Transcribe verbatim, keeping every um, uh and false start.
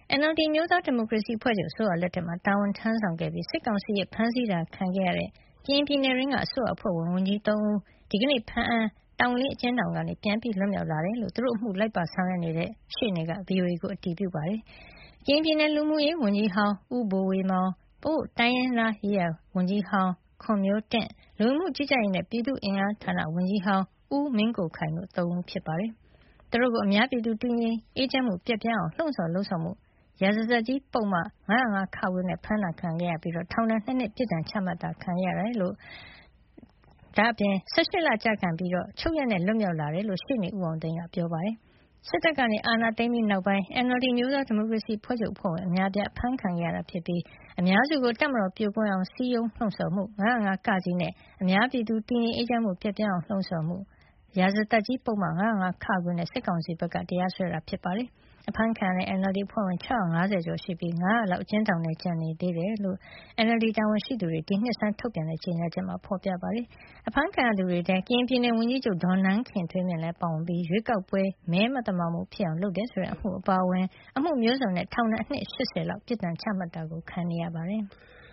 အန်အယ်လ်ဒီ မျိုးသားဒီမိုကရေစီအဖွဲ့ချုပ်အစိုးရလက်ထက်မှာတာဝန်ထမ်းဆောင်ခဲ့ပြီးစစ်ကောင်စီရဲ့ဖမ်းဆီးတာခံခဲ့ရတဲ့ကရင်ပြည်နယ်ရင်းကအစိုးရအဖွဲ့ဝင်ဝန်ကြီးသုံးဦးဒီကနေ့ဖမ်းအံတောင်လေးအကျဉ်းထောင်ကနေပြန်ပြီးလွတ်မြောက်လာတယ်လို့သူတို့အမှုလိုက်ပါဆောင်ရွက်နေတဲ့ရှေ့နေက ဗွီအိုအေကိုအတည်ပြုပါတယ်။ကရင်ပြည်နယ်လူမှုရေးဝန်ကြီးဟောင်းဦးဘိုဝေမောင်ပအို့တိုင်းရင်းသားရေးရာဝန်ကြီးဟောင်းခွန်မျိုးတင့်လူမှုကြီးကြပ်ရေးနဲ့ပြည်သူ့အင်အားဌာနဝန်ကြီးဟောင်းဦးမင်းကိုခိုင်တို့သုံးဦးဖြစ်ပါတယ်။သူတို့ကိုအများပြည်သူတည်ငြိမ်အေးချမ်းမှုပြက်ပြားအောင်လှုံ့ဆော်လှုံ့ဆော်မှုရာဇသတ်ကြီးပုံမှန်၅၀၅ခနဲ့ဖမ်းတာခံခဲ့ရပြီးထောင်ဒဏ်နှစ်နှစ်ပြစ်ဒဏ်ချမှတ်တာခံရတယ်လို့ဒါအပြင်၁၈လကြာခံပြီးချုပ်ရက်နဲ့လွတ်မြောက်လာတယ်လို့ရှေ့နေဦးအောင်သိန်းကပြောပါတယ်။စစ်တပ်ကနေအာဏာသိမ်းပြီးနောက်ပိုင်း အန်အယ်လ်ဒီမျိုးသားဒီမိုကရေစီဖွဲ့ချုပ်အဖွဲ့ဝင်အများအပြားအဖမ်းခံခဲ့ရတာဖြစ်ပြီးအများစုကိုတပ်မတော်ပြိုကွဲအောင်စည်းရုံးလှုံ့ဆော်မှု၅၀၅ကနဲ့အများပြည်သူတည်ငြိမ်အေးချမ်းမှုပြက်ပြားအောင်လှုံ့ဆော်မှုရာဇသတ်ကြီးပုံမှန်၅၀၅ခနဲ့စစ်ကောင်စီဘက်ကတရားစွဲတာဖြစ်ပါတယ်။အဖမ်းခံရတဲ့ အန်အယ်လ်ဒီအဖွဲ့ဝင်၆၅၀ကျော်ရှိပြီး၅၀၀လောက်အကျဉ်းထောင်ထဲကျန်နေသေးတယ်လို့ အန်အယ်လ်ဒီတာဝန်ရှိသူတွေဒီနှစ်ဆန်းထုတ်ပြန်တဲ့ကြေညာချက်မှာဖေါ်ပြပါတယ်။အဖမ်းခံရသူတွေထဲကရင်ပြည်နယ်ဝန်ကြီးချုပ်ဒေါ်နန်းခင်ထွေးမြင့်လည်းပါဝင်ပြီးရွေးကောက်ပွဲမဲမသမာမှုဖြစ်အောင်လုပ်တယ်ဆိုတဲ့အမှုအပါအဝင်အမှုမျိုးစုံနဲ့ထောင်ဒဏ်အနှစ်၈၀လောက်ပြစ်ဒဏ်ချမှတ်တာခံနေရပါတယ်။